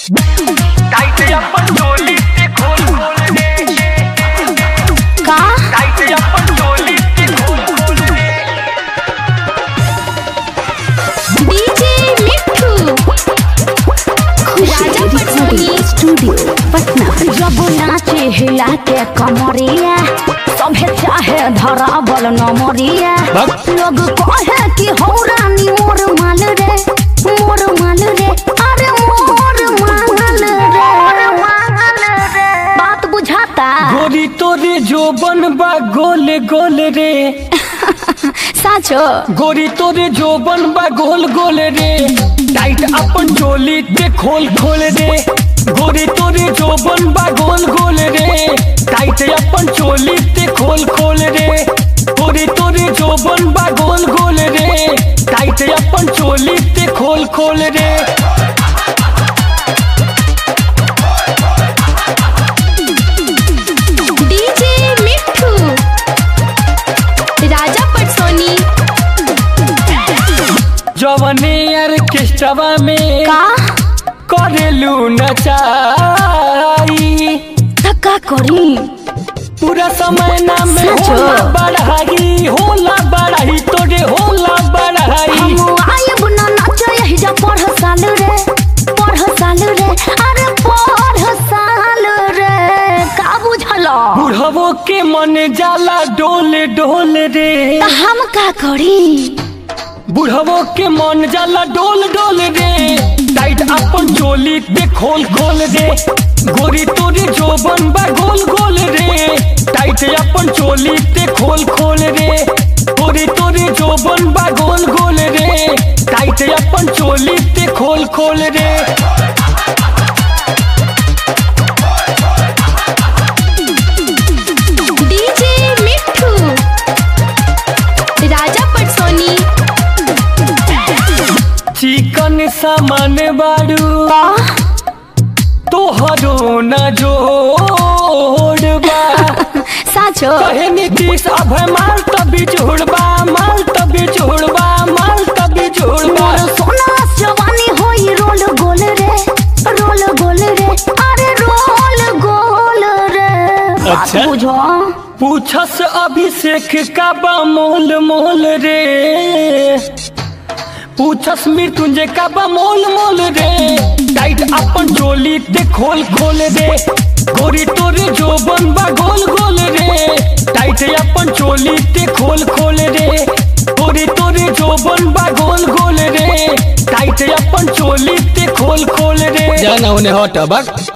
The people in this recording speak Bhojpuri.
स्टूडियो पटना। जब नाचे हिला के कमरिया सभे चाहे धरावल नमरिया। लोग कहे कि हो रानी मोर माल रे, मोर माल रे, अरे मोर माल रे। बात बुझाता गोरी तोरे जो बनबा गोल गोल रे। साचो गोरी तोरे जो बनबा गोल गोल रे। टाइट अपन चोली ते खोल खोल रे। गोरी तोरे जो बनबा गोल गोल रे। टाइट अपन चोली ते खोल खोल रे। गोरी तोरे जो बनबा गोल गोल रे। टाइट अपन चोली ते खोल खोल रे। डीजे मिट्ठू राजा पटसोनी। जवने ऑर्केस्ट्रा में का करेलू नचाई। धक्का करी पूरा समय ना में होला बढ़ाई, होला बढ़ाई तोरे होला बढ़ाई। हम आयब ना नाच यही जा पढ़ साल रे, पढ़ साल रे, अरे पढ़ साल रे। का बुझला बुढ़वो के मन जाला डोल डोल रे। त हम का करी बुढ़वो के मन जाला डोल डोल रे। टाइट अपन चोली ते खोल खोल रे। गोरी तोरे जो बनबा गोल गोल रे। टाइट अपन चोली ते खोल खोल रे। गोरी तोरे जो बनबा गोल गोल रे। टाइट अपन चोली ते खोल खोल रे। डीजे मिट्ठू राजा पटसोनी। चिकन सामान बाड़ू तोहरो न जोड़बा। साचो कहे नीतीश अभय माल तभी जोड़बा, माल तभी जोड़बा, माल तभी जोड़बा। सोना जवानी होई रोल गोल रे, रोल गोल रे, अरे रोल गोल रे। अच्छा। बुझो पूछस अभिषेक का बा मोल मोल रे। पूछस मृत्युंजय का बा मोल मोल रे। टाइट अपन चोली ते खोल खोल रे। गोरी तोरे जो बनबा गोल गोल रे। टाइट अपन चोली ते खोल खोल रे। गोरी तोरे जो बनबा गोल गोल रे। टाइट अपन चोली ते खोल खोल रे। जाना उन्हें हट बक।